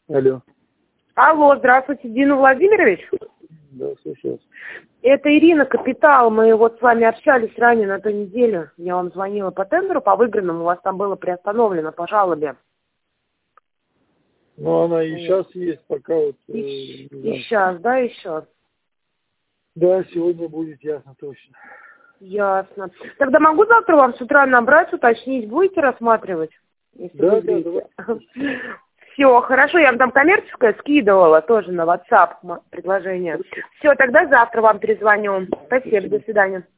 Алло. Алло, здравствуйте, Дина Владимирович. Да, слушаю. Это Ирина Капитал. Мы вот с вами общались ранее на той неделе. Я вам звонила по тендеру, по выигранному. У вас там было приостановлено по жалобе. Ну, она и сейчас есть, пока вот... И сейчас, да, еще? Да, сегодня будет ясно точно. Ясно. Тогда могу завтра вам с утра набрать, уточнить, будете рассматривать? Если Да, выберете? Все, хорошо, я вам там коммерческое скидывала тоже на WhatsApp предложение. Все, тогда завтра вам перезвоню. Спасибо, до свидания.